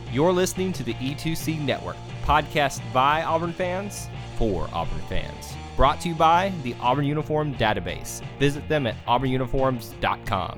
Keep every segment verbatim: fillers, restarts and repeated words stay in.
You're listening to the E two C Network, podcast by Auburn fans for Auburn fans. Brought to you by the Auburn Uniform Database. Visit them at auburn uniforms dot com.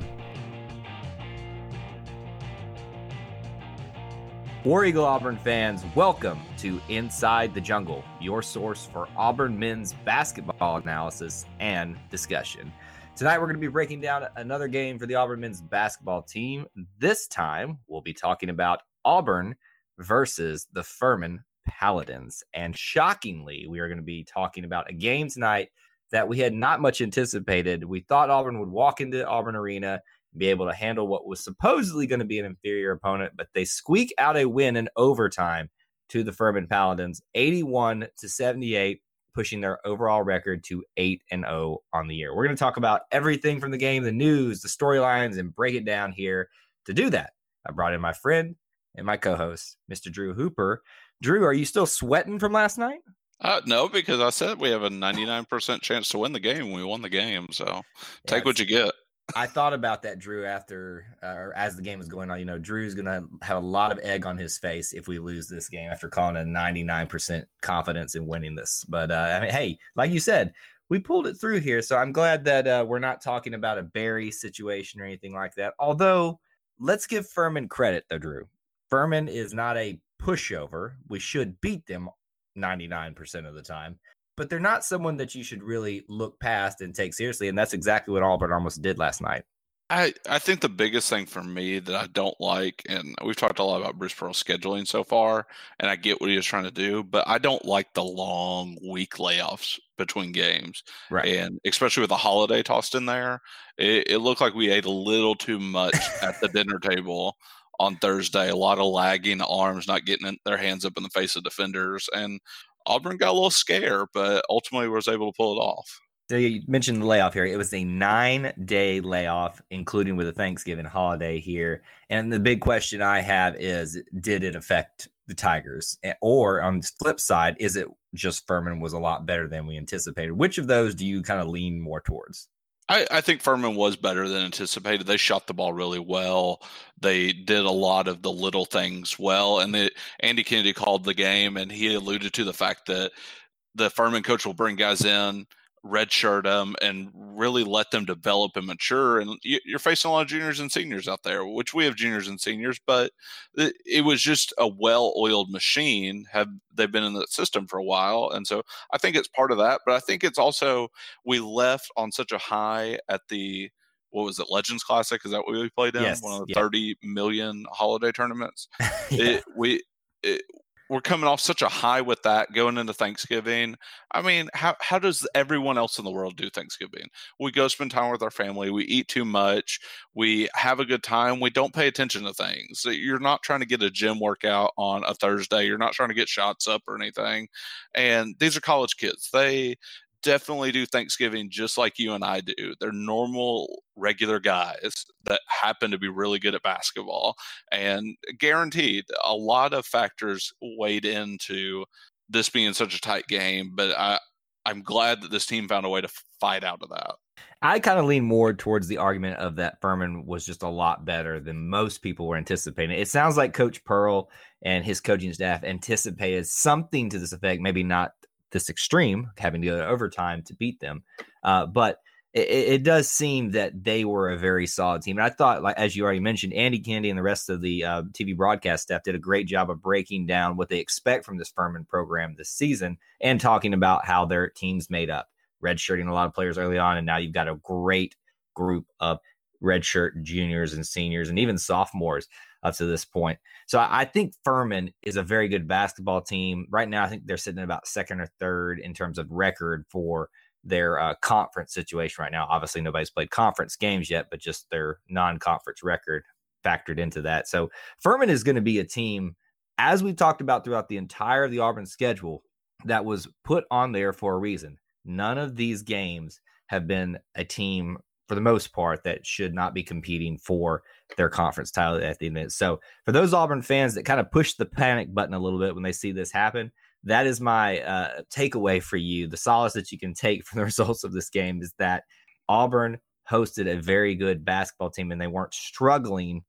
War Eagle Auburn fans, welcome to Inside the Jungle, your source for Auburn men's basketball analysis and discussion. Tonight we're going to be breaking down another game for the Auburn men's basketball team. This time we'll be talking about Auburn versus the Furman Paladins. And shockingly, we are going to be talking about a game tonight that we had not much anticipated. We thought Auburn would walk into Auburn Arena and be able to handle what was supposedly going to be an inferior opponent, but they squeak out a win in overtime to the Furman Paladins, eighty-one to seventy-eight, pushing their overall record to eight and oh on the year. We're going to talk about everything from the game, the news, the storylines, and break it down here. To do that, I brought in my friend and my co-host, Mister Drew Hooper. Drew, are you still sweating from last night? Uh, no, because I said we have a ninety-nine percent chance to win the game. We won the game, so take yeah, what you get. I thought about that, Drew, after uh, or as the game was going on. You know, Drew's going to have a lot of egg on his face if we lose this game after calling a ninety-nine percent confidence in winning this. But, uh, I mean, hey, like you said, we pulled it through here, so I'm glad that uh, we're not talking about a Barry situation or anything like that. Although, let's give Furman credit, though, Drew. Furman is not a pushover. We should beat them ninety-nine percent of the time, but they're not someone that you should really look past and take seriously, and that's exactly what Auburn almost did last night. I, I think the biggest thing for me that I don't like, and we've talked a lot about Bruce Pearl's scheduling so far, and I get what he was trying to do, but I don't like the long week layoffs between games. Right. And especially with the holiday tossed in there, it, it looked like we ate a little too much at the dinner table on Thursday. A lot of lagging arms, not getting their hands up in the face of defenders, and Auburn got a little scared, but ultimately was able to pull it off. So you mentioned the layoff here. It was a nine-day layoff, including with a Thanksgiving holiday here. And the big question I have is, did it affect the Tigers? Or on the flip side, is it just Furman was a lot better than we anticipated? Which of those do you kind of lean more towards? I, I think Furman was better than anticipated. They shot the ball really well. They did a lot of the little things well. And the, Andy Kennedy called the game, and he alluded to the fact that the Furman coach will bring guys in, redshirt them, and really let them develop and mature. And you, you're facing a lot of juniors and seniors out there, which we have juniors and seniors, but it, it was just a well-oiled machine. Have they've been in the system for a while, and so I think it's part of that. But I think it's also we left on such a high at the what was it, Legends Classic? Is that what we played in? Yes, One of the yeah. thirty million holiday tournaments. yeah. it, we. It, We're coming off such a high with that going into Thanksgiving. I mean, how how does everyone else in the world do Thanksgiving? We go spend time with our family. We eat too much. We have a good time. We don't pay attention to things. So you're not trying to get a gym workout on a Thursday. You're not trying to get shots up or anything. And these are college kids. They definitely do Thanksgiving just like you and I do. They're normal, regular guys that happen to be really good at basketball, and guaranteed a lot of factors weighed into this being such a tight game. But I, I'm glad that this team found a way to fight out of that. I kind of lean more towards the argument of that Furman was just a lot better than most people were anticipating. It sounds like Coach Pearl and his coaching staff anticipated something to this effect, maybe not this extreme, having to go to overtime to beat them. Uh, but it, it does seem that they were a very solid team. And I thought, like as you already mentioned, Andy Kennedy and the rest of the uh, T V broadcast staff did a great job of breaking down what they expect from this Furman program this season and talking about how their team's made up, redshirting a lot of players early on. And now you've got a great group of redshirt juniors and seniors and even sophomores up to this point. So I think Furman is a very good basketball team. Right now, I think they're sitting about second or third in terms of record for their uh, conference situation right now. Obviously, nobody's played conference games yet, but just their non-conference record factored into that. So Furman is going to be a team, as we've talked about throughout the entire of the Auburn schedule, that was put on there for a reason. None of these games have been a team, for the most part, that should not be competing for their conference title at the end. So for those Auburn fans that kind of push the panic button a little bit when they see this happen, that is my uh, takeaway for you. The solace that you can take from the results of this game is that Auburn hosted a very good basketball team and they weren't struggling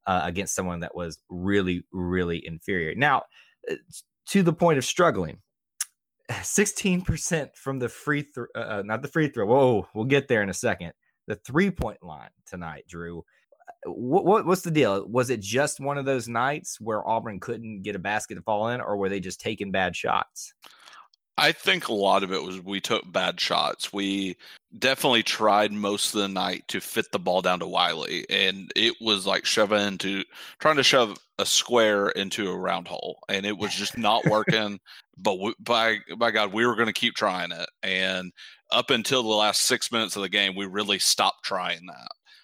uh, against someone that was really, really inferior. Now, to the point of struggling, sixteen percent from the free throw, uh, not the free throw. Whoa, we'll get there in a second. The three point line tonight, Drew. What, what what's the deal? Was it just one of those nights where Auburn couldn't get a basket to fall in, or were they just taking bad shots? I think a lot of it was we took bad shots. We definitely tried most of the night to fit the ball down to Wiley, and it was like shoving into trying to shove a square into a round hole, and it was just not working. But we, by by God, we were going to keep trying it, and up until the last six minutes of the game, we really stopped trying that.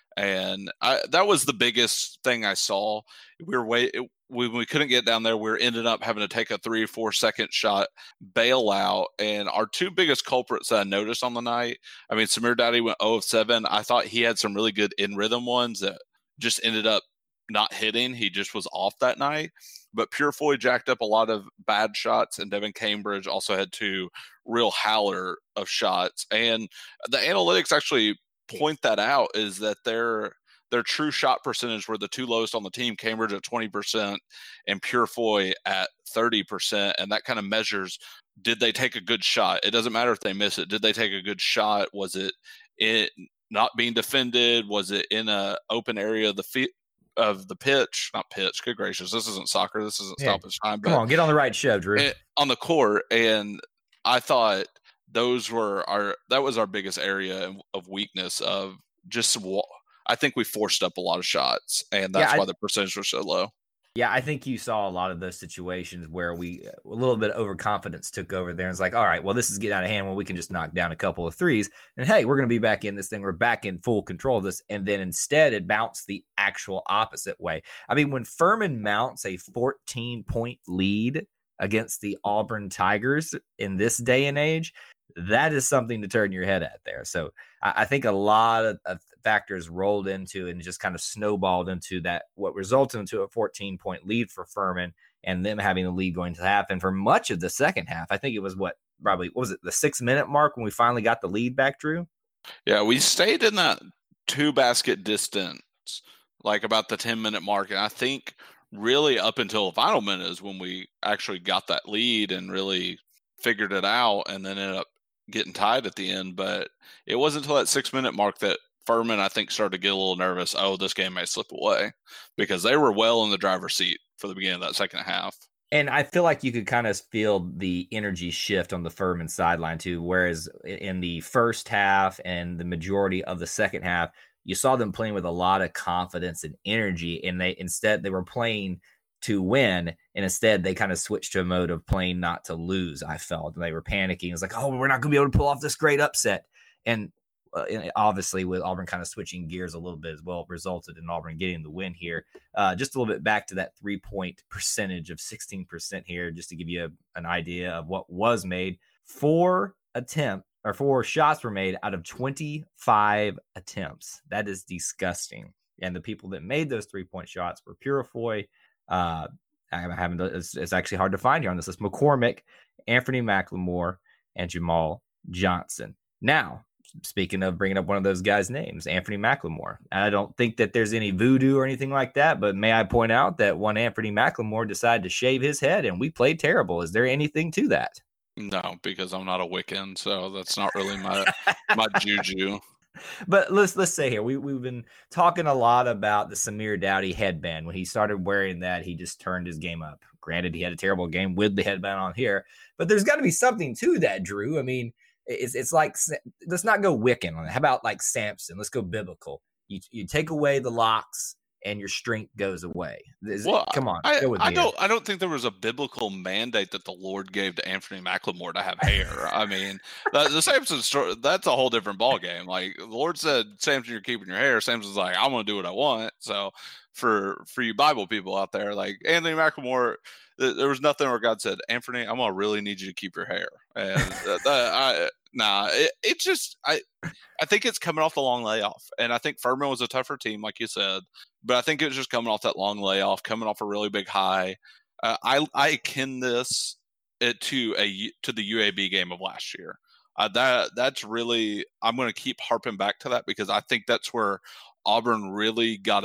And I, that was the biggest thing I saw. We were wait when we couldn't get down there. We were ended up having to take a three or four second shot bailout. And our two biggest culprits that I noticed on the night. I mean, Samir Doughty went zero of seven. I thought he had some really good in rhythm ones that just ended up not hitting. He just was off that night. But Purefoy jacked up a lot of bad shots, and Devin Cambridge also had two real howler of shots. And the analytics actually point that out, is that their their true shot percentage were the two lowest on the team, Cambridge at twenty percent and Purefoy at thirty percent. And that kind of measures, did they take a good shot? It doesn't matter if they miss it. Did they take a good shot? Was it it not being defended? Was it in a open area of the feet of the pitch? Not pitch. Good gracious. This isn't soccer. This isn't yeah. stoppage time. Come on, get on the right show, Drew. It, on the court. And I thought those were our, that was our biggest area of weakness of just, I think we forced up a lot of shots, and that's yeah, why I, the percentage was so low. Yeah, I think you saw a lot of those situations where we, a little bit of overconfidence took over there. And it's like, all right, well, this is getting out of hand. Well, we can just knock down a couple of threes. And hey, we're going to be back in this thing. We're back in full control of this. And then instead it bounced the actual opposite way. I mean, when Furman mounts a fourteen point lead against the Auburn Tigers in this day and age, that is something to turn your head at there. So I, I think a lot of, of factors rolled into and just kind of snowballed into that, what resulted into a fourteen point lead for Furman and them having the lead going to half. And for much of the second half, I think it was what, probably, what was it, the six minute mark when we finally got the lead back, Drew? Yeah, we stayed in that two basket distance, like about the ten minute mark. And I think really up until the final minute is when we actually got that lead and really figured it out, and then ended up getting tied at the end. But it wasn't until that six minute mark that Furman, I think, started to get a little nervous. Oh, this game may slip away, because they were well in the driver's seat for the beginning of that second half. And I feel like you could kind of feel the energy shift on the Furman sideline too. Whereas in the first half and the majority of the second half, you saw them playing with a lot of confidence and energy, and they instead they were playing to win, and instead they kind of switched to a mode of playing not to lose. I felt, and they were panicking. It's like, oh, we're not going to be able to pull off this great upset. And uh, obviously with Auburn kind of switching gears a little bit as well, resulted in Auburn getting the win here. Uh, just a little bit back to that three-point percentage of sixteen percent here, just to give you a, an idea of what was made. Four attempt or four shots were made out of twenty-five attempts. That is disgusting. And the people that made those three-point shots were Purefoy. Uh, I'm having to, it's, it's actually hard to find here on this list. McCormick, Anthony McLemore, and Jamal Johnson. Now, speaking of bringing up one of those guys' names, Anthony McLemore. I don't think that there's any voodoo or anything like that, but may I point out that one Anthony McLemore decided to shave his head and we played terrible. Is there anything to that? No, because I'm not a Wiccan, so that's not really my my juju. But let's let's say here, we, we've been talking a lot about the Samir Doughty headband. When he started wearing that, he just turned his game up. Granted, he had a terrible game with the headband on here, but there's got to be something to that, Drew. I mean, it's it's like, let's not go Wiccan on it. How about like Samson? Let's go biblical. You you take away the locks and your strength goes away. Is well, it, come on, I, go with I me don't. here. I don't think there was a biblical mandate that the Lord gave to Anthony McLemore to have hair. I mean, the, the Samson story, that's a whole different ballgame. Like the Lord said, Samson, you're keeping your hair. Samson's like, I'm going to do what I want. So for for you Bible people out there, like Anthony McLemore, th- there was nothing where God said, Anthony, I'm going to really need you to keep your hair. And uh, I, nah, it, it just I. I think it's coming off the long layoff, and I think Furman was a tougher team, like you said. But I think it was just coming off that long layoff, coming off a really big high. Uh, I I akin this it to a to the U A B game of last year. Uh, that that's really I'm going to keep harping back to that, because I think that's where Auburn really got us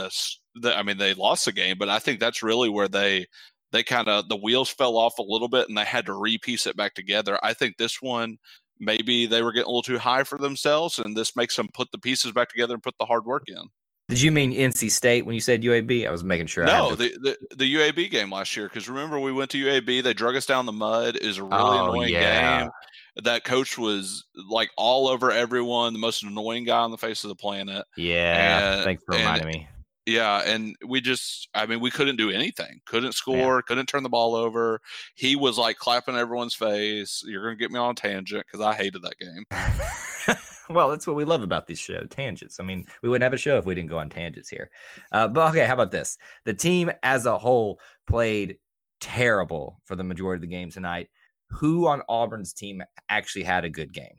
the, I mean, they lost the game, but I think that's really where they they kind of the wheels fell off a little bit, and they had to repiece it back together. I think this one maybe they were getting a little too high for themselves, and this makes them put the pieces back together and put the hard work in. Did you mean N C State when you said U A B? I was making sure. No, I to... the, the the U A B game last year, because remember we went to U A B, they drug us down the mud. It was a really oh, annoying yeah. game. That coach was like all over everyone, the most annoying guy on the face of the planet. Yeah, and, thanks for reminding and, me. Yeah, and we just, I mean, we couldn't do anything. Couldn't score, yeah. couldn't turn the ball over. He was like clapping everyone's face. You're going to get me on a tangent because I hated that game. Well, that's what we love about these shows, tangents. I mean, we wouldn't have a show if we didn't go on tangents here. Uh, but okay, how about this? The team as a whole played terrible for the majority of the game tonight. Who on Auburn's team actually had a good game?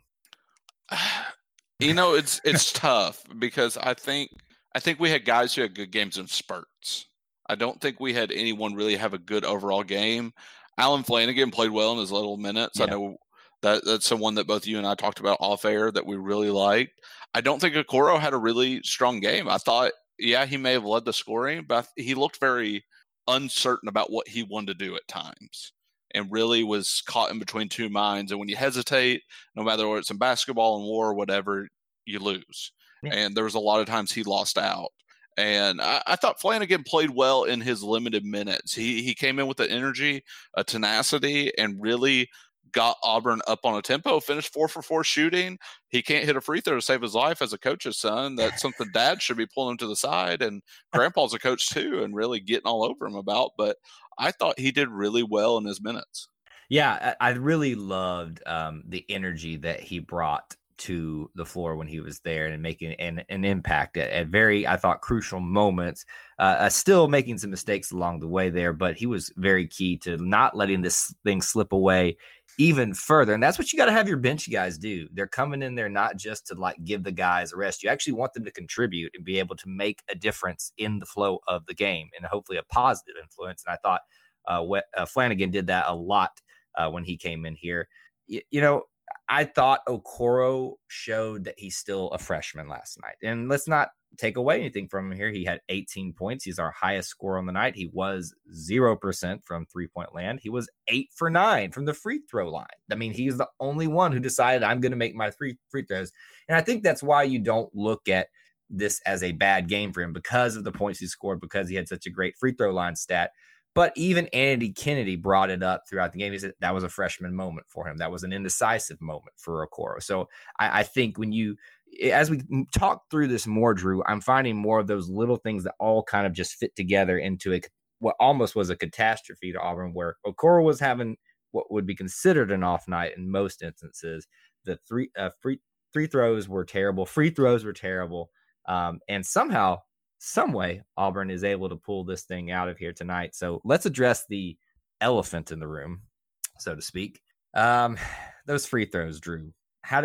You know, it's it's tough because I think I think we had guys who had good games in spurts. I don't think we had anyone really have a good overall game. Alan Flanagan played well in his little minutes. Yeah. I know that that's someone that both you and I talked about off air that we really liked. I don't think Okoro had a really strong game. I thought, yeah, he may have led the scoring, but he looked very uncertain about what he wanted to do at times and really was caught in between two minds. And when you hesitate, no matter whether it's in basketball and war or whatever, you lose. Yeah. And there was a lot of times he lost out. And I, I thought Flanagan played well in his limited minutes. He he came in with the energy, a tenacity, and really got Auburn up on a tempo, finished four for four shooting. He can't hit a free throw to save his life as a coach's son. That's something dad should be pulling him to the side. And grandpa's a coach too and really getting all over him about. But I thought he did really well in his minutes. Yeah, I, I really loved um, the energy that he brought to the floor when he was there and making an, an impact at, at very, I thought, crucial moments, uh, uh, still making some mistakes along the way there, but he was very key to not letting this thing slip away even further. And that's what you got to have your bench guys do. They're coming in there not just to like give the guys a rest. You actually want them to contribute and be able to make a difference in the flow of the game and hopefully a positive influence. And I thought uh, what, uh, Flanagan did that a lot uh, when he came in here. Y- you know, I thought Okoro showed that he's still a freshman last night. And let's not take away anything from him here. He had eighteen points. He's our highest scorer on the night. He was zero percent from three-point land. He was eight for nine from the free throw line. I mean, he's the only one who decided I'm going to make my three free throws. And I think that's why you don't look at this as a bad game for him because of the points he scored, because he had such a great free throw line stat. But even Andy Kennedy brought it up throughout the game. He said that was a freshman moment for him. That was an indecisive moment for Okoro. So I, I think when you, as we talk through this more, Drew, I'm finding more of those little things that all kind of just fit together into a, what almost was a catastrophe to Auburn, where Okoro was having what would be considered an off night in most instances. The three uh, free three throws were terrible. Free throws were terrible. Um, and somehow, some way, Auburn is able to pull this thing out of here tonight. So let's address the elephant in the room, so to speak. Um, those free throws, Drew. How do,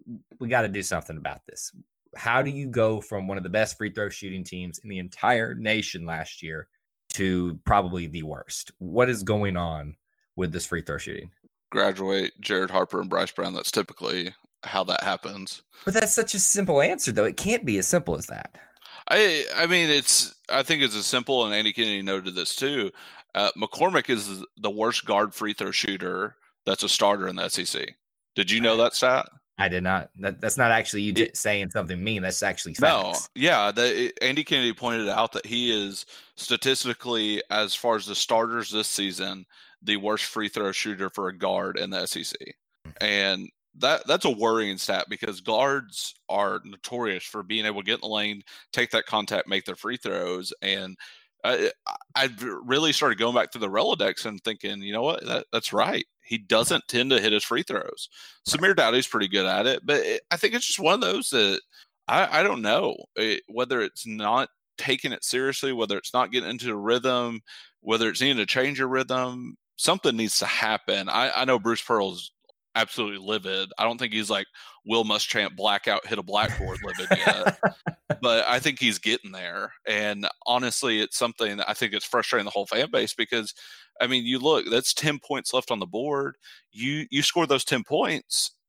we got to do something about this. How do you go from one of the best free throw shooting teams in the entire nation last year to probably the worst? What is going on with this free throw shooting? Graduate Jared Harper and Bryce Brown. That's typically how that happens. But that's such a simple answer, though. It can't be as simple as that. I I mean, it's I think it's as simple, and Andy Kennedy noted this too. Uh, McCormick is the worst guard free throw shooter that's a starter in the S E C. Did you know that stat? I did not. That, that's not actually you it, saying something mean. That's actually facts. No. Yeah. The, Andy Kennedy pointed out that he is statistically, as far as the starters this season, the worst free throw shooter for a guard in the S E C. And That that's a worrying stat because guards are notorious for being able to get in the lane, take that contact, make their free throws. And I, I really started going back to the Rolodex and thinking, you know what, that, that's right. He doesn't tend to hit his free throws. Samir Dowdy's pretty good at it, but it, I think it's just one of those that I, I don't know it, whether it's not taking it seriously, whether it's not getting into the rhythm, whether it's needing to change your rhythm. Something needs to happen. I, I know Bruce Pearl's absolutely livid. I don't think he's like Will Muschamp blackout hit a blackboard livid yet, but I think he's getting there. And honestly, it's something that I think it's frustrating the whole fan base because, I mean, you look, that's ten points left on the board. You you score those ten points,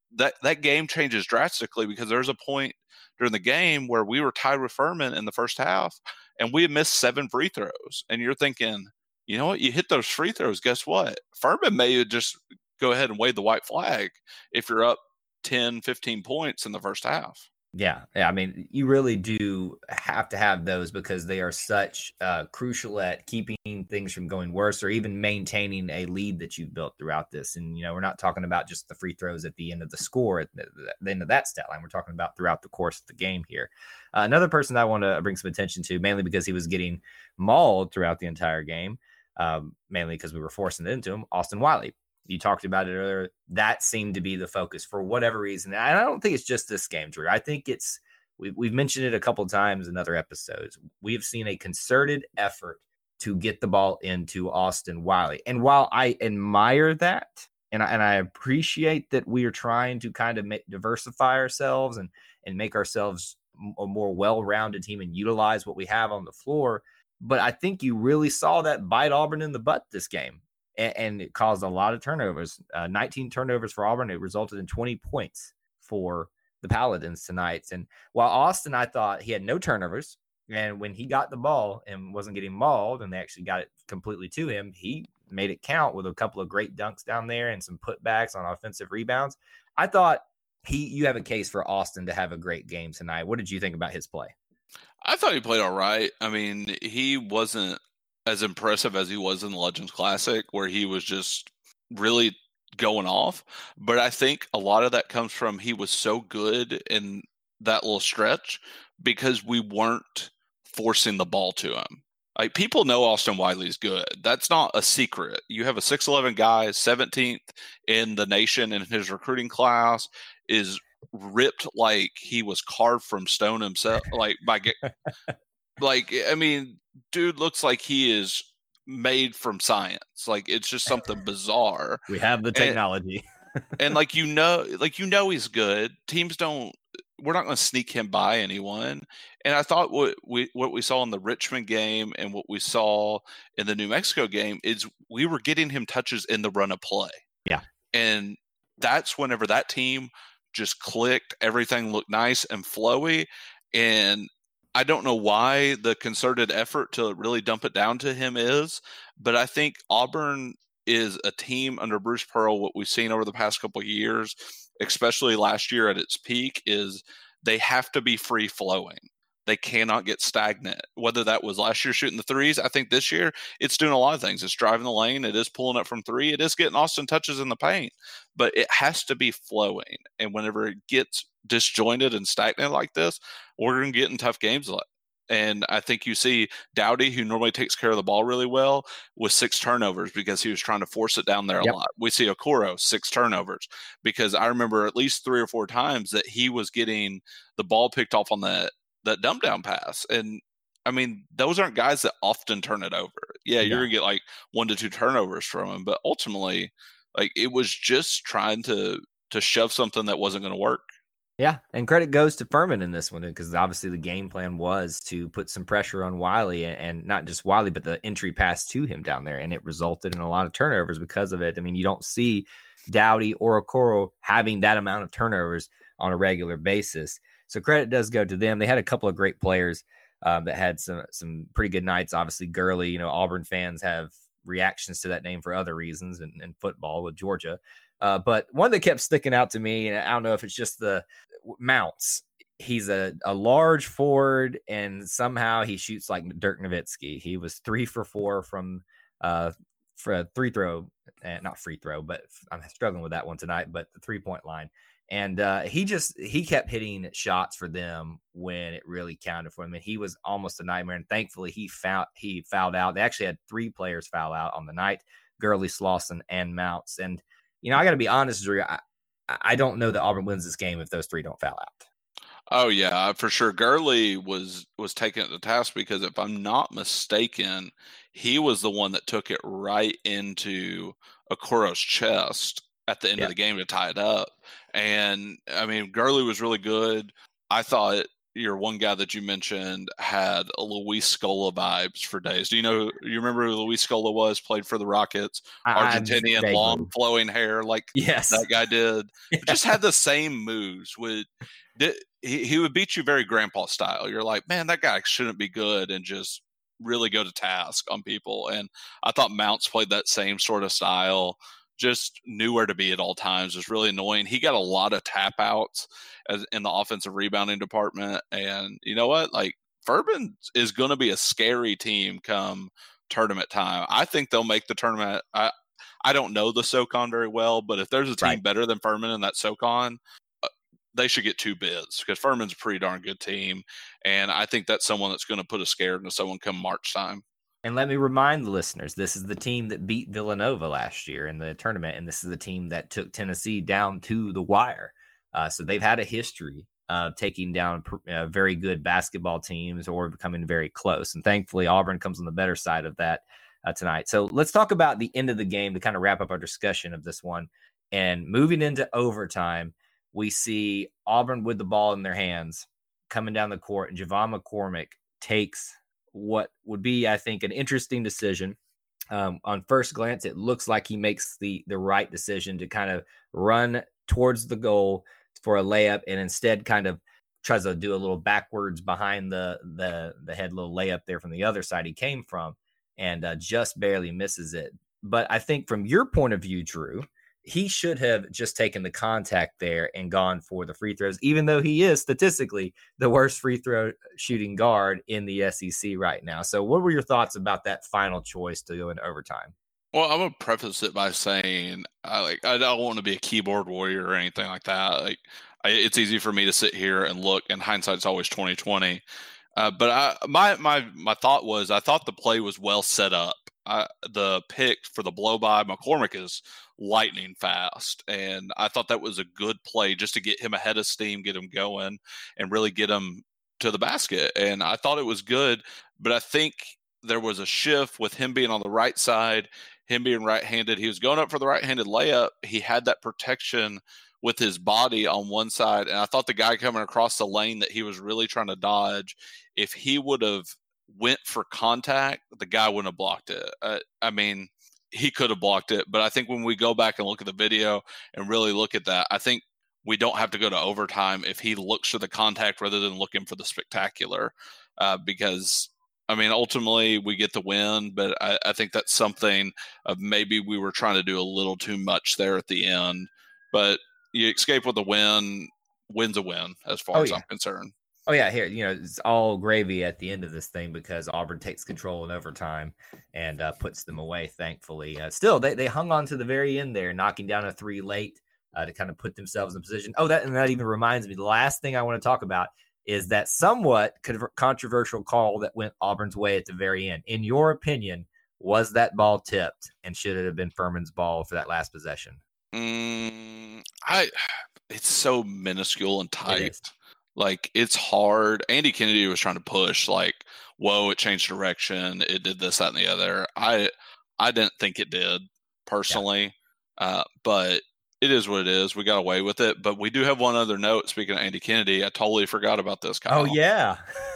that, that game changes drastically because there's a point during the game where we were tied with Furman in the first half and we had missed seven free throws. And you're thinking, you know what, you hit those free throws, guess what? Furman may just go ahead and wave the white flag if you're up ten, fifteen points in the first half. Yeah, yeah. I mean, you really do have to have those because they are such uh, crucial at keeping things from going worse or even maintaining a lead that you've built throughout this. And, you know, we're not talking about just the free throws at the end of the score, at the, the end of that stat line. We're talking about throughout the course of the game here. Uh, another person I want to bring some attention to, mainly because he was getting mauled throughout the entire game, um, mainly because we were forcing it into him, Austin Wiley. You talked about it earlier. That seemed to be the focus for whatever reason. And I don't think it's just this game, Drew. I think it's, we've, we've mentioned it a couple of times in other episodes. We've seen a concerted effort to get the ball into Austin Wiley. And while I admire that, and I, and I appreciate that we are trying to kind of make, diversify ourselves and, and make ourselves a more well-rounded team and utilize what we have on the floor. But I think you really saw that bite Auburn in the butt this game. And it caused a lot of turnovers, uh, nineteen turnovers for Auburn. It resulted in twenty points for the Paladins tonight. And while Austin, I thought he had no turnovers. And when he got the ball and wasn't getting mauled and they actually got it completely to him, he made it count with a couple of great dunks down there and some putbacks on offensive rebounds. I thought he, you have a case for Austin to have a great game tonight. What did you think about his play? I thought he played all right. I mean, he wasn't as impressive as he was in the Legends Classic, where he was just really going off. But I think a lot of that comes from he was so good in that little stretch because we weren't forcing the ball to him. Like, people know Austin Wiley's good. That's not a secret. You have a six eleven guy, seventeenth in the nation in his recruiting class, is ripped like he was carved from stone himself. Like, by like, I mean, dude looks like he is made from science. Like, it's just something bizarre. We have the technology. And, and like, you know, like, you know, he's good. Teams don't, we're not going to sneak him by anyone. And I thought what we, what we saw in the Richmond game and what we saw in the New Mexico game is we were getting him touches in the run of play. Yeah. And that's whenever that team just clicked, everything looked nice and flowy. And I don't know why the concerted effort to really dump it down to him is, but I think Auburn is a team under Bruce Pearl. What we've seen over the past couple of years, especially last year at its peak, is they have to be free flowing. They cannot get stagnant. Whether that was last year shooting the threes, I think this year it's doing a lot of things. It's driving the lane. It is pulling up from three. It is getting Austin touches in the paint, but it has to be flowing. And whenever it gets disjointed and stagnant like this, we're going to get in tough games. And I think you see Dowdy, who normally takes care of the ball really well, with six turnovers because he was trying to force it down there a Yep. lot. We see Okoro, six turnovers, because I remember at least three or four times that he was getting the ball picked off on that that dump down pass. And I mean, those aren't guys that often turn it over. Yeah, you're Yeah. gonna get like one to two turnovers from him, but ultimately, like, it was just trying to to shove something that wasn't going to work. Yeah, and credit goes to Furman in this one because obviously the game plan was to put some pressure on Wiley, and, and not just Wiley, but the entry pass to him down there, and it resulted in a lot of turnovers because of it. I mean, you don't see Dowdy or Okoro having that amount of turnovers on a regular basis. So credit does go to them. They had a couple of great players um, that had some some pretty good nights. Obviously, Gurley, you know, Auburn fans have reactions to that name for other reasons in, in football with Georgia. Uh, but one that kept sticking out to me, and I don't know if it's just the Mounts. He's a, a large forward, and somehow he shoots like Dirk Nowitzki. He was three for four from uh, for a three throw, uh, not free throw, but I'm struggling with that one tonight, but the three point line. And uh, he just, he kept hitting shots for them when it really counted for him. And he was almost a nightmare. And thankfully he fouled, he fouled out. They actually had three players foul out on the night, Gurley, Slauson, and Mounts. And, you know, I got to be honest, Drew, I, I don't know that Auburn wins this game if those three don't foul out. Oh yeah, for sure. Gurley was, was taken at the task because if I'm not mistaken, he was the one that took it right into Okoro's chest at the end Yeah. of the game to tie it up. And I mean, Gurley was really good. I thought your one guy that you mentioned had a Luis Scola vibes for days. Do you know, you remember who Luis Scola was? Played for the Rockets, I, Argentinian, vaguely. long flowing hair like Yes. that guy did. Yeah. Just had the same moves. Would he, he would beat you very grandpa style. You're like, man, that guy shouldn't be good, and just really go to task on people. And I thought Mounts played that same sort of style. Just knew where to be at all times. Was really annoying. He got a lot of tap outs as, in the offensive rebounding department. And you know what? Like, Furman is going to be a scary team come tournament time. I think they'll make the tournament. I I don't know the SoCon very well, but if there's a team Right. better than Furman in that SoCon, uh, they should get two bids, because Furman's a pretty darn good team. And I think that's someone that's going to put a scare into someone come March time. And let me remind the listeners, this is the team that beat Villanova last year in the tournament, and this is the team that took Tennessee down to the wire. Uh, so they've had a history of taking down uh, very good basketball teams or becoming very close. And thankfully, Auburn comes on the better side of that uh, tonight. So let's talk about the end of the game to kind of wrap up our discussion of this one. And moving into overtime, we see Auburn with the ball in their hands coming down the court, and Javon McCormick takes what would be, I think, an interesting decision. Um, on first glance, it looks like he makes the the right decision to kind of run towards the goal for a layup, and instead kind of tries to do a little backwards behind the the the head little layup there from the other side he came from, and uh, just barely misses it. But I think from your point of view, Drew, he should have just taken the contact there and gone for the free throws, even though he is statistically the worst free throw shooting guard in the S E C right now. So what were your thoughts about that final choice to go into overtime? Well, I'm going to preface it by saying, I like, I don't want to be a keyboard warrior or anything like that. Like, I, it's easy for me to sit here and look, and hindsight's always twenty twenty. Uh, but I, my, my, my thought was, I thought the play was well set up. I, the pick for the blow by McCormick is lightning fast, and I thought that was a good play just to get him ahead of steam, get him going, and really get him to the basket. And I thought it was good, but I think there was a shift with him being on the right side, him being right-handed. He was going up for the right-handed layup. He had that protection with his body on one side, and I thought the guy coming across the lane that he was really trying to dodge, if he would have went for contact, the guy wouldn't have blocked it. Uh, I mean, he could have blocked it, but I think when we go back and look at the video and really look at that, I think we don't have to go to overtime if he looks for the contact rather than looking for the spectacular, uh, because, I mean, ultimately we get the win, but I, I think that's something of maybe we were trying to do a little too much there at the end. But you escape with a win, win's a win as far Oh, as yeah. I'm concerned. Oh, yeah, here, you know, it's all gravy at the end of this thing because Auburn takes control in overtime and uh, puts them away, thankfully. Uh, still, they, they hung on to the very end there, knocking down a three late uh, to kind of put themselves in position. Oh, that and that even reminds me, the last thing I want to talk about is that somewhat controversial call that went Auburn's way at the very end. In your opinion, was that ball tipped, and should it have been Furman's ball for that last possession? Mm, I, it's so minuscule and tight. It is. Like, it's hard. Andy Kennedy was trying to push, like, whoa, it changed direction. It did this, that, and the other. I I didn't think it did, personally. Yeah. Uh, but it is what it is. We got away with it. But we do have one other note. Speaking of Andy Kennedy, I totally forgot about this, Kyle. Oh, yeah.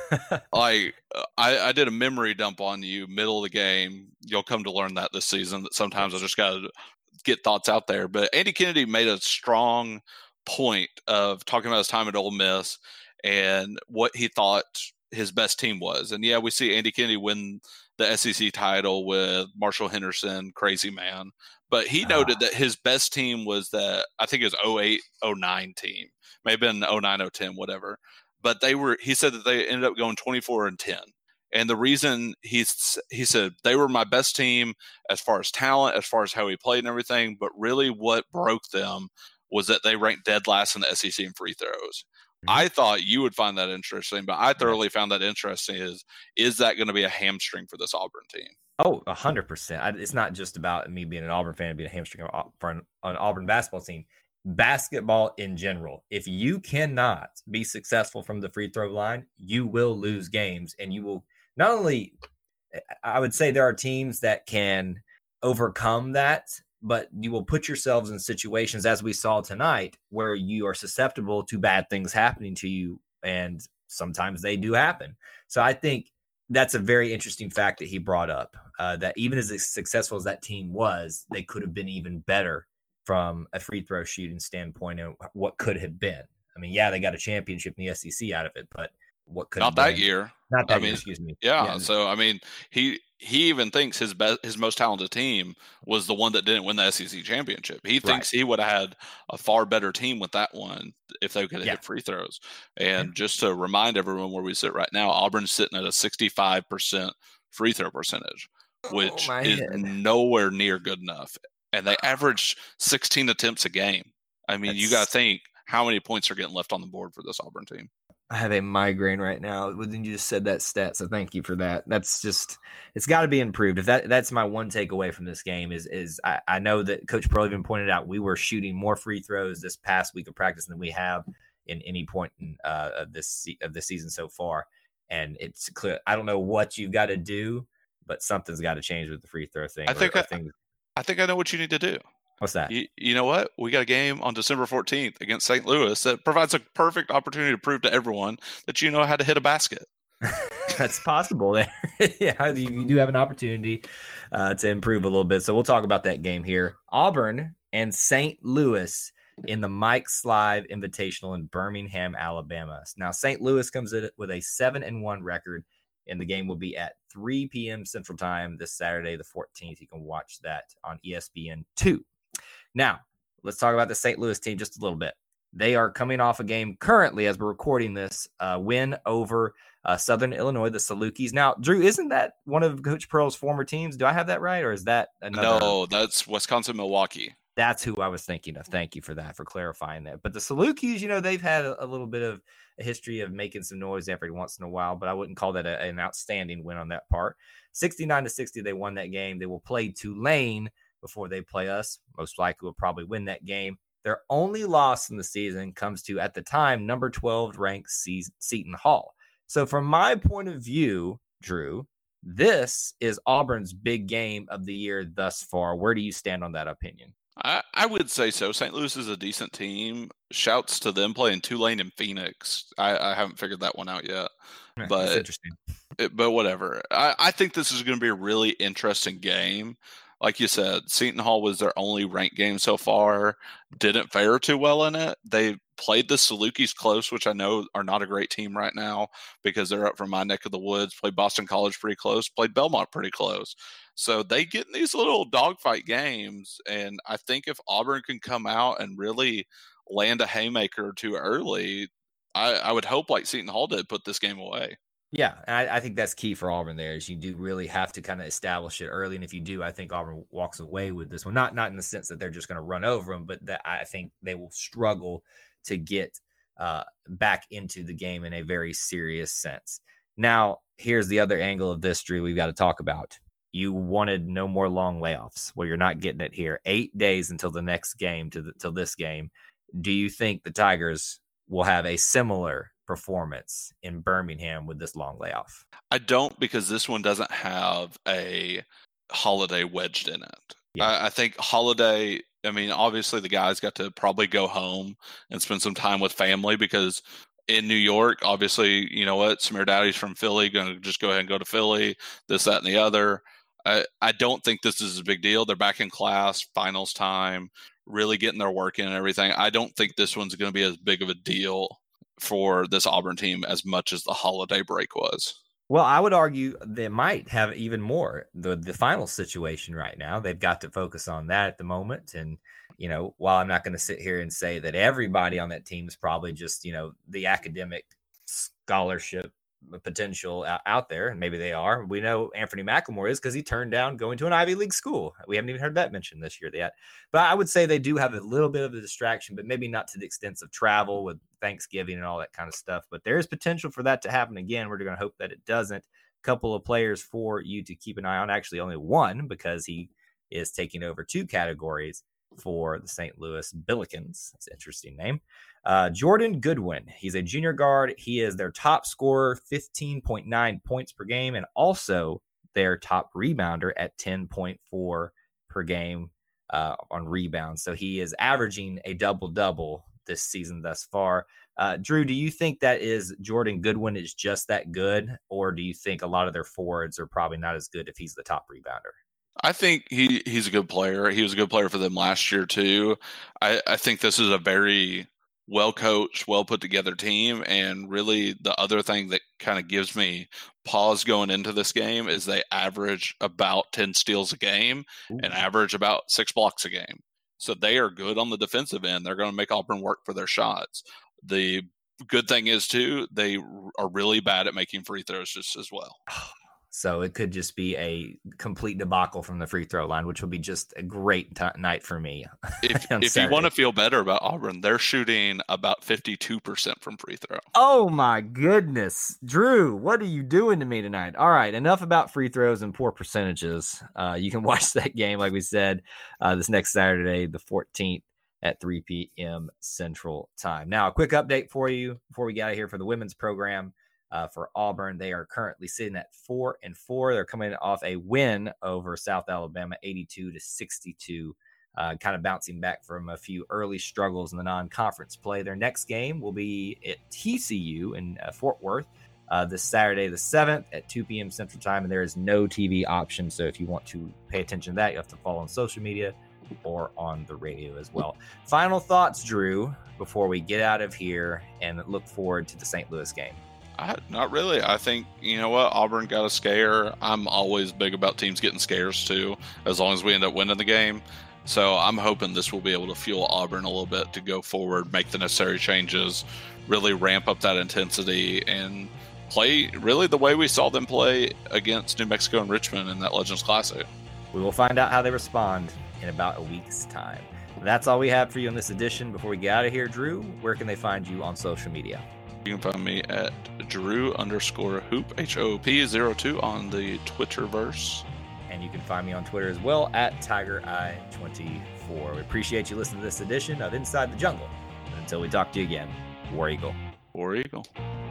Like, I, I did a memory dump on you middle of the game. You'll come to learn that this season, that sometimes I just got to get thoughts out there. But Andy Kennedy made a strong point of talking about his time at Ole Miss and what he thought his best team was. And yeah, we see Andy Kennedy win the S E C title with Marshall Henderson, crazy man. But he noted that his best team was the, I think it was oh eight oh nine team, maybe in oh nine oh ten, whatever. But they were, he said that they ended up going twenty-four and ten. And the reason he's, he said they were my best team as far as talent, as far as how he played and everything. But really what broke them was that they ranked dead last in the S E C in free throws. Mm-hmm. I thought you would find that interesting, but I thoroughly found that interesting. Is is that going to be a hamstring for this Auburn team? Oh, one hundred percent. It's not just about me being an Auburn fan and being a hamstring for an, an Auburn basketball team. Basketball in general, if you cannot be successful from the free throw line, you will lose games. And you will not only, I would say there are teams that can overcome that, but you will put yourselves in situations, as we saw tonight, where you are susceptible to bad things happening to you. And sometimes they do happen. So I think that's a very interesting fact that he brought up, uh, that even as successful as that team was, they could have been even better from a free throw shooting standpoint and what could have been. I mean, yeah, they got a championship in the S E C out of it, but what could not have that been, year. Not that I year, mean, excuse me. Yeah, yeah. So I mean, he he even thinks his best, his most talented team was the one that didn't win the S E C championship. He thinks right. he would have had a far better team with that one if they could have yeah. hit free throws. And yeah. just to remind everyone where we sit right now, Auburn's sitting at a sixty-five percent free throw percentage, which oh, is head. nowhere near good enough. And they average sixteen attempts a game. I mean, That's... you got to think how many points are getting left on the board for this Auburn team. I have a migraine right now when you just said that stat, so thank you for that. That's just, it's got to be improved. If that that's my one takeaway from this game is is I, I know that Coach Pearl even pointed out we were shooting more free throws this past week of practice than we have in any point in, uh, of this of the season so far, and it's clear. I don't know what you've got to do, but something's got to change with the free throw thing. I think or, or I, things. I think I know what you need to do. What's that? You, you know what? We got a game on December fourteenth against Saint Louis that provides a perfect opportunity to prove to everyone that you know how to hit a basket. That's possible there. Yeah, you, you do have an opportunity uh, to improve a little bit. So we'll talk about that game here. Auburn and Saint Louis in the Mike Slive Invitational in Birmingham, Alabama. Now, Saint Louis comes in with a seven and one record, and the game will be at three p.m. Central Time this Saturday, the fourteenth. You can watch that on E S P N two. Now, let's talk about the Saint Louis team just a little bit. They are coming off a game currently, as we're recording this, uh, win over uh, Southern Illinois, the Salukis. Now, Drew, isn't that one of Coach Pearl's former teams? Do I have that right, or is that another? No, that's Wisconsin-Milwaukee. That's who I was thinking of. Thank you for that, for clarifying that. But the Salukis, you know, they've had a, a little bit of a history of making some noise every once in a while, but I wouldn't call that a, an outstanding win on that part. sixty-nine to sixty, they won that game. They will play Tulane before they play us. Most likely will probably win that game. Their only loss in the season comes to, at the time, number twelve ranked Seton Hall. So from my point of view, Drew, this is Auburn's big game of the year thus far. Where do you stand on that opinion? I, I would say so. Saint Louis is a decent team. Shouts to them playing Tulane and Phoenix. I, I haven't figured that one out yet. Yeah, but that's interesting. It, but whatever. I, I think this is going to be a really interesting game. Like you said, Seton Hall was their only ranked game so far. Didn't fare too well in it. They played the Salukis close, which I know are not a great team right now because they're up from my neck of the woods. Played Boston College pretty close. Played Belmont pretty close. So they get in these little dogfight games. And I think if Auburn can come out and really land a haymaker or two early, I, I would hope, like Seton Hall did, put this game away. Yeah, I, I think that's key for Auburn there is you do really have to kind of establish it early. And if you do, I think Auburn walks away with this one. Not not in the sense that they're just going to run over them, but that I think they will struggle to get uh, back into the game in a very serious sense. Now, here's the other angle of this, Drew, we've got to talk about. You wanted no more long layoffs. Well, you're not getting it here. Eight days until the next game, to the, till this game. Do you think the Tigers will have a similar performance in Birmingham with this long layoff? I don't, because this one doesn't have a holiday wedged in it. Yeah. I, I think holiday, I mean, obviously the guys got to probably go home and spend some time with family because in New York, obviously, you know what, Samir Daddy's from Philly, going to just go ahead and go to Philly, this, that, and the other. I, I don't think this is a big deal. They're back in class, finals time, really getting their work in and everything. I don't think this one's going to be as big of a deal for this Auburn team as much as the holiday break was. Well, I would argue they might have even more. The the final situation right now, they've got to focus on that at the moment. And, you know, while I'm not going to sit here and say that everybody on that team is probably just, you know, the academic scholarship potential out there, and maybe they are. We know Anthony McLemore is because he turned down going to an Ivy League school. We haven't even heard that mentioned this year yet. But I would say they do have a little bit of a distraction, but maybe not to the extent of travel with Thanksgiving and all that kind of stuff. But there is potential for that to happen again. We're going to hope that it doesn't. A couple of players for you to keep an eye on. Actually, only one, because he is taking over two categories for the Saint Louis Billikens. That's an interesting name. Uh, Jordan Goodwin. He's a junior guard. He is their top scorer, fifteen point nine points per game, and also their top rebounder at ten point four per game uh, on rebounds. So he is averaging a double-double this season thus far. Uh, Drew, do you think that is Jordan Goodwin is just that good, or do you think a lot of their forwards are probably not as good if he's the top rebounder? I think he, he's a good player. He was a good player for them last year too. I, I think this is a very well coached, well put together team. And really the other thing that kind of gives me pause going into this game is they average about ten steals a game Ooh. and average about six blocks a game. So they are good on the defensive end. They're going to make Auburn work for their shots. The good thing is too, they are really bad at making free throws just as well. So it could just be a complete debacle from the free throw line, which would be just a great t- night for me. If, if you want to feel better about Auburn, they're shooting about fifty-two percent from free throw. Oh, my goodness. Drew, what are you doing to me tonight? All right, enough about free throws and poor percentages. Uh, you can watch that game, like we said, uh, this next Saturday, the fourteenth at three p.m. Central Time. Now, a quick update for you before we get out of here for the women's program. Uh, for Auburn, they are currently sitting at four and four. They're coming off a win over South Alabama, eighty-two to sixty-two, uh, kind of bouncing back from a few early struggles in the non-conference play. Their next game will be at T C U in uh, Fort Worth uh, this Saturday, the seventh at two p.m. Central Time, and there is no T V option. So if you want to pay attention to that, you have to follow on social media or on the radio as well. Final thoughts, Drew, before we get out of here and look forward to the Saint Louis game. I, not really. I think, you know what, Auburn got a scare. I'm always big about teams getting scares too, as long as we end up winning the game. So I'm hoping this will be able to fuel Auburn a little bit to go forward, make the necessary changes, really ramp up that intensity, and play really the way we saw them play against New Mexico and Richmond in that Legends Classic. We will find out how they respond in about a week's time. That's all we have for you in this edition. Before we get out of here, Drew, where can they find you on social media? You can find me at Drew underscore hoop, H O O P zero two on the Twitterverse. And you can find me on Twitter as well at Tiger Eye twenty-four. We appreciate you listening to this edition of Inside the Jungle. And until we talk to you again, War Eagle. War Eagle.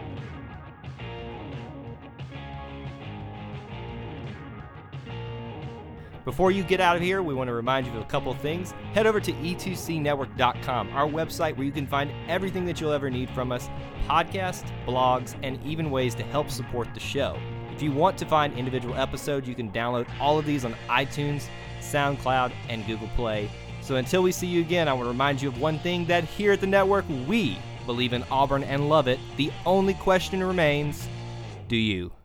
Before you get out of here, we want to remind you of a couple things. Head over to e two c network dot com, our website where you can find everything that you'll ever need from us, podcasts, blogs, and even ways to help support the show. If you want to find individual episodes, you can download all of these on iTunes, SoundCloud, and Google Play. So until we see you again, I want to remind you of one thing, that here at the network, we believe in Auburn and love it. The only question remains, do you?